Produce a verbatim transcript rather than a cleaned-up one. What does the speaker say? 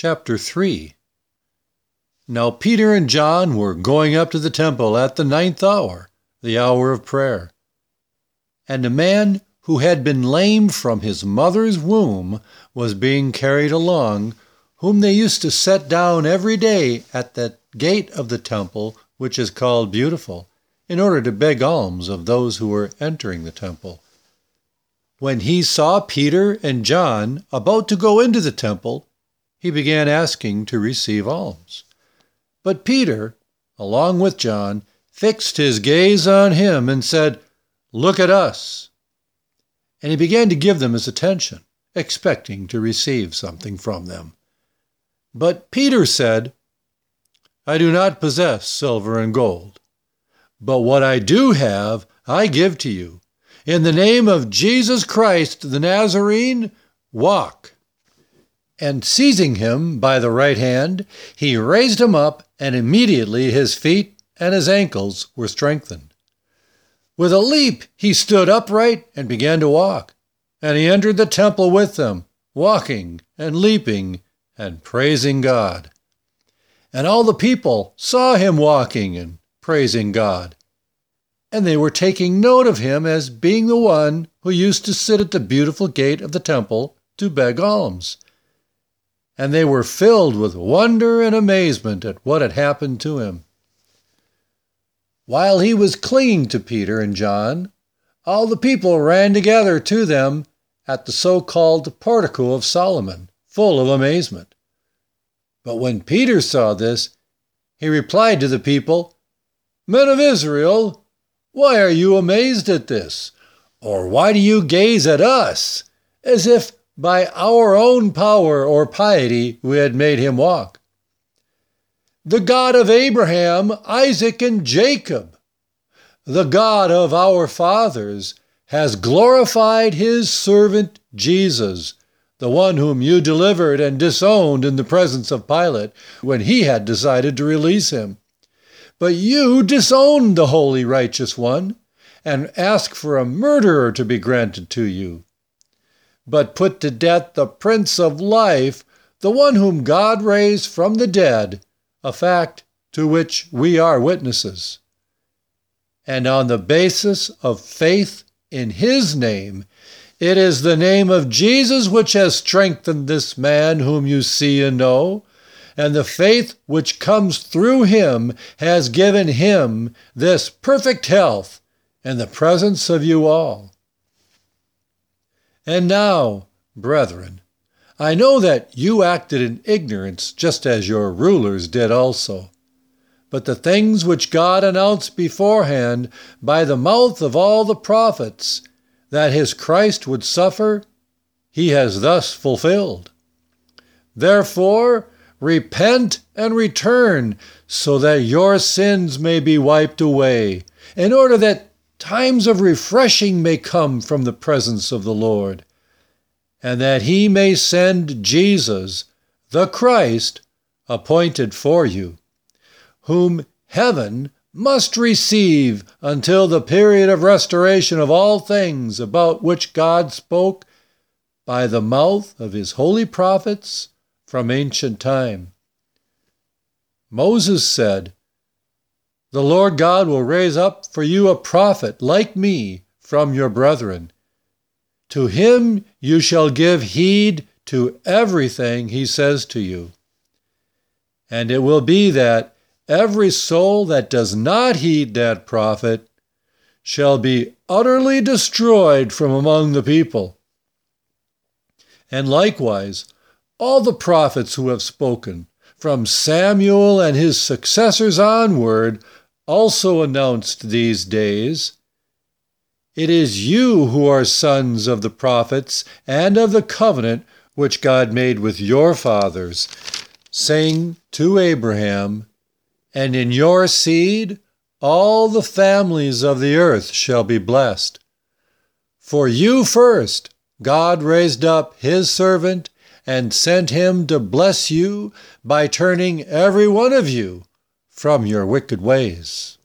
Chapter three. Now Peter and John were going up to the temple at the ninth hour, the hour of prayer. And a man who had been lame from his mother's womb was being carried along, whom they used to set down every day at the gate of the temple, which is called Beautiful, in order to beg alms of those who were entering the temple. When he saw Peter and John about to go into the temple, he began asking to receive alms. But Peter, along with John, fixed his gaze on him and said, "Look at us." And he began to give them his attention, expecting to receive something from them. But Peter said, "I do not possess silver and gold, but what I do have I give to you. In the name of Jesus Christ the Nazarene, walk." And seizing him by the right hand, he raised him up, and immediately his feet and his ankles were strengthened. With a leap he stood upright and began to walk, and he entered the temple with them, walking and leaping and praising God. And all the people saw him walking and praising God, and they were taking note of him as being the one who used to sit at the beautiful gate of the temple to beg alms. And they were filled with wonder and amazement at what had happened to him. While he was clinging to Peter and John, all the people ran together to them at the so-called Portico of Solomon, full of amazement. But when Peter saw this, he replied to the people, "Men of Israel, why are you amazed at this? Or why do you gaze at us, as if by our own power or piety we had made him walk? The God of Abraham, Isaac, and Jacob, the God of our fathers, has glorified his servant Jesus, the one whom you delivered and disowned in the presence of Pilate when he had decided to release him. But you disowned the holy, righteous one and asked for a murderer to be granted to you, but put to death the Prince of Life, the one whom God raised from the dead, a fact to which we are witnesses. And on the basis of faith in his name, it is the name of Jesus which has strengthened this man whom you see and know, and the faith which comes through him has given him this perfect health in the presence of you all. And now, brethren, I know that you acted in ignorance just as your rulers did also. But the things which God announced beforehand by the mouth of all the prophets, that his Christ would suffer, he has thus fulfilled. Therefore, repent and return, so that your sins may be wiped away, in order that times of refreshing may come from the presence of the Lord, and that he may send Jesus, the Christ, appointed for you, whom heaven must receive until the period of restoration of all things about which God spoke by the mouth of his holy prophets from ancient time. Moses said, "The Lord God will raise up for you a prophet like me from your brethren. To him you shall give heed to everything he says to you. And it will be that every soul that does not heed that prophet shall be utterly destroyed from among the people." And likewise, all the prophets who have spoken, from Samuel and his successors onward, also announced these days. It is you who are sons of the prophets and of the covenant which God made with your fathers, saying to Abraham, "And in your seed all the families of the earth shall be blessed." For you first God raised up his servant and sent him to bless you by turning every one of you from your wicked ways.